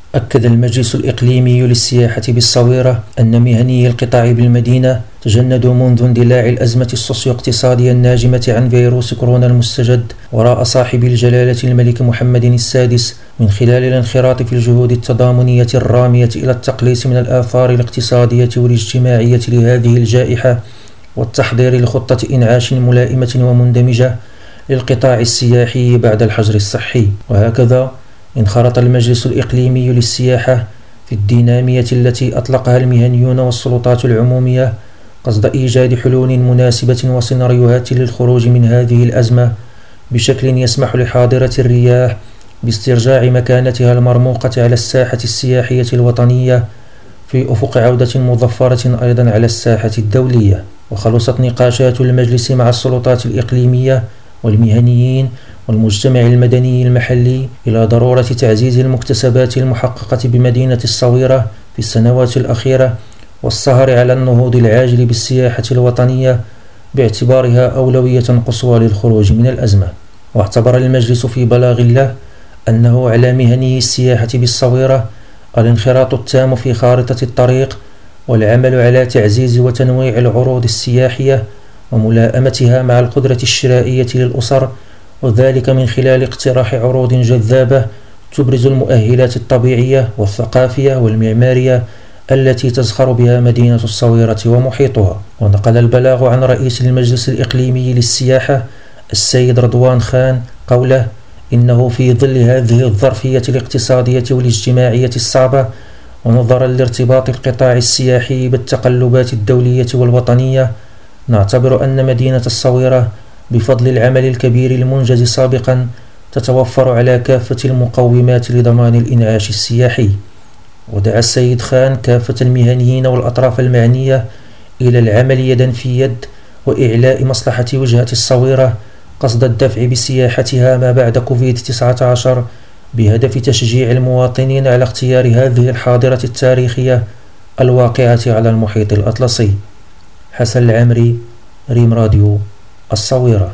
أكد المجلس الإقليمي للسياحة بالصويرة أن مهنيي القطاع بالمدينة تجندوا منذ اندلاع الأزمة السوسيو-اقتصادية الناجمة عن فيروس كورونا المستجد وراء صاحب الجلالة الملك محمد السادس من خلال الانخراط في الجهود التضامنية الرامية إلى التقليص من الآثار الاقتصادية والاجتماعية لهذه الجائحة والتحضير لخطة إنعاش ملائمة ومندمجة للقطاع السياحي بعد الحجر الصحي. وهكذا انخرط المجلس الإقليمي للسياحة في الدينامية التي أطلقها المهنيون والسلطات العمومية قصد إيجاد حلول مناسبة وسيناريوهات للخروج من هذه الأزمة بشكل يسمح لحاضرة الرياح باسترجاع مكانتها المرموقة على الساحة السياحية الوطنية في أفق عودة مظفرة أيضا على الساحة الدولية. وخلصت نقاشات المجلس مع السلطات الإقليمية والمهنيين والمجتمع المدني المحلي إلى ضرورة تعزيز المكتسبات المحققة بمدينة الصويرة في السنوات الأخيرة والسهر على النهوض العاجل بالسياحة الوطنية باعتبارها أولوية قصوى للخروج من الأزمة. واعتبر المجلس في بلاغ له أنه على مهني السياحة بالصويرة الانخراط التام في خارطة الطريق والعمل على تعزيز وتنويع العروض السياحية وملائمتها مع القدرة الشرائية للأسر، وذلك من خلال اقتراح عروض جذابة تبرز المؤهلات الطبيعية والثقافية والمعمارية التي تزخر بها مدينة الصويرة ومحيطها. ونقل البلاغ عن رئيس المجلس الإقليمي للسياحة السيد رضوان خان قوله: إنه في ظل هذه الظرفية الاقتصادية والاجتماعية الصعبة ونظرا لارتباط القطاع السياحي بالتقلبات الدولية والوطنية نعتبر أن مدينة الصويرة بفضل العمل الكبير المنجز سابقا تتوفر على كافة المقومات لضمان الإنعاش السياحي. ودعا السيد خان كافة المهنيين والأطراف المعنية إلى العمل يدا في يد وإعلاء مصلحة وجهة الصويرة قصد الدفع بسياحتها ما بعد كوفيد-19 بهدف تشجيع المواطنين على اختيار هذه الحاضرة التاريخية الواقعة على المحيط الأطلسي. حسن العمري، ريم راديو، الصويرة.